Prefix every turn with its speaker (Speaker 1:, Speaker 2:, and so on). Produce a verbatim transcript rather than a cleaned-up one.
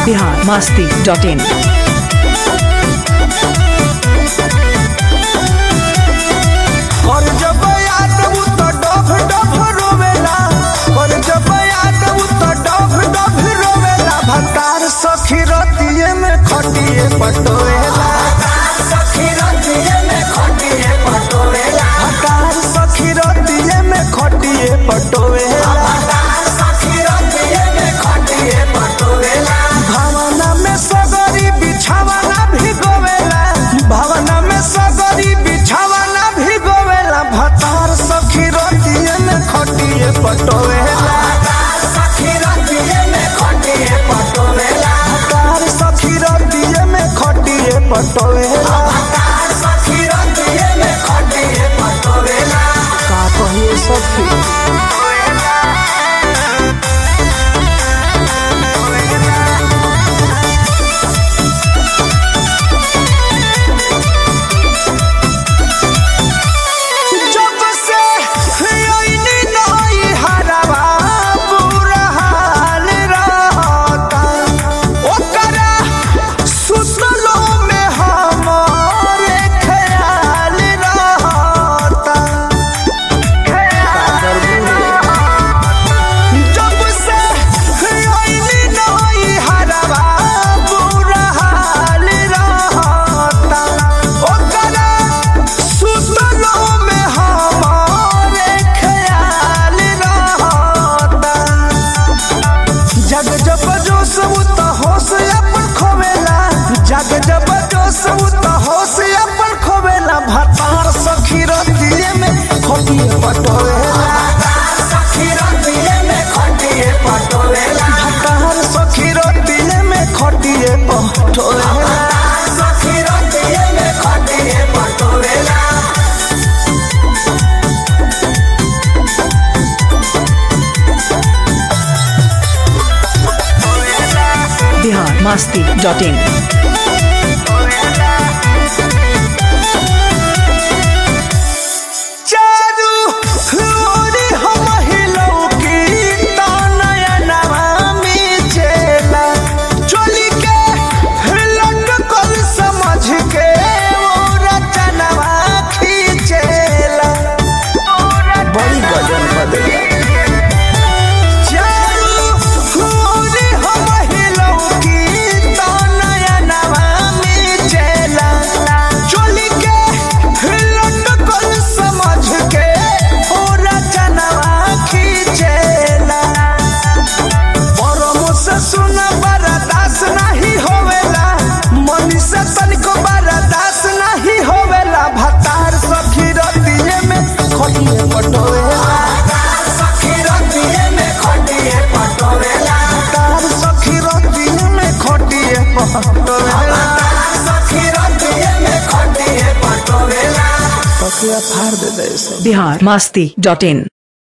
Speaker 1: Bihar Masti dot in.
Speaker 2: और जब याद आऊ तो डफ डफ रोवेला, और जब याद आऊ तो डफ डफ रोवेला। भतार सखी रतिये में खटिए पटोएला, सखी रतिये में खटिए पटोएला, भतार सखी रतिये में खटिए पटोएला, सखी रतिये में खटिए पटोएला। भावना में सगरी बिछावना भिगोवेला, भावना में सगरी बिछावना भिगोवेला। भतार सखी रतिये में खटिए पटोवेला, सखी रतिये में खटिए पटोवेला, भतार सखी रतिये में खटिए पटोवेला, भतार सखी रतिये में खटिए पटोवेला। का कहिए सखी जग जब जोश तो होश अपन खोवेला। भतार सखी रतिये में खटिए पटोवेला, सखी रतिये में खटिए पटोवेला, भतार सखी रतिये में खटिए पटोवेला, सखी रतिये में खटिए पटोवेला।
Speaker 1: बिहार मस्ती डॉट इन।
Speaker 2: फाड़ दे दे
Speaker 1: बिहार मस्ती डॉट इन।